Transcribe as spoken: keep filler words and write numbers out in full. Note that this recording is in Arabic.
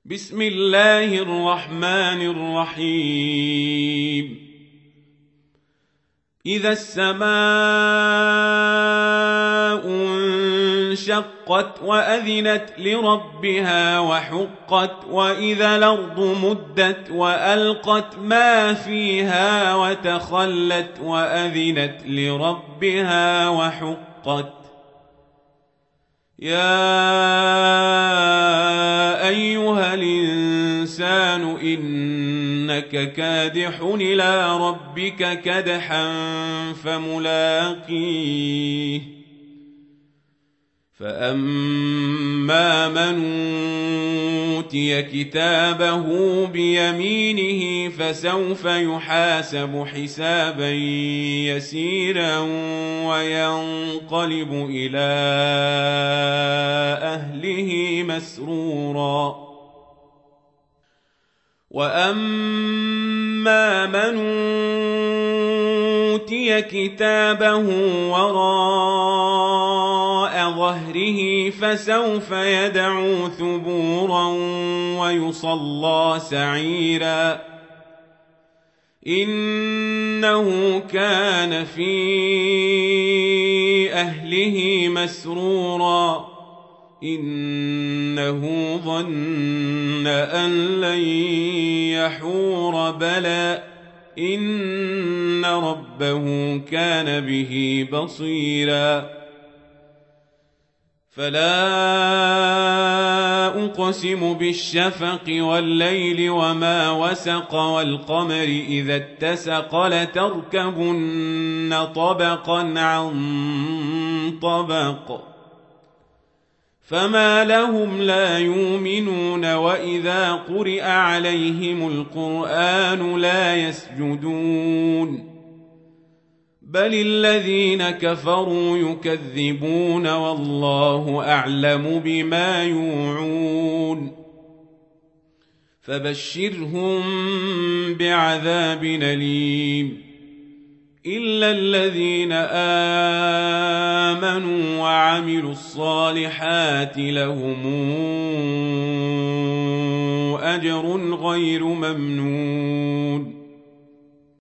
بسم الله الرحمن الرحيم إذا السماء انشقت وأذنت لربها وحقت وإذا الأرض مدت وألقت ما فيها وتخلت وأذنت لربها وحقت يا أيها الإنسان إنك كادح إلى ربك كدحا فملاقيه فأما من أوتي كتابه بيمينه فسوف يحاسب حسابا يسيرا وينقلب إلى أهله مسرورا وأما من أوتي كتابه وراء ظهره فسوف يدعو ثبورا ويصلى سعيرا إنه كان في أهله مسرورا إنه ظن أن لن يحور بلى إن ربه كان به بصيرا فلا أقسم بالشفق والليل وما وسق والقمر إذا اتسق لتركبن طبقا عن طبق فما لهم لا يؤمنون وإذا قرئ عليهم القرآن لا يسجدون بل الذين كفروا يكذبون والله أعلم بما يوعون فبشرهم بعذاب أليم إلا الذين آمنوا وعملوا الصالحات لهم أجر غير ممنون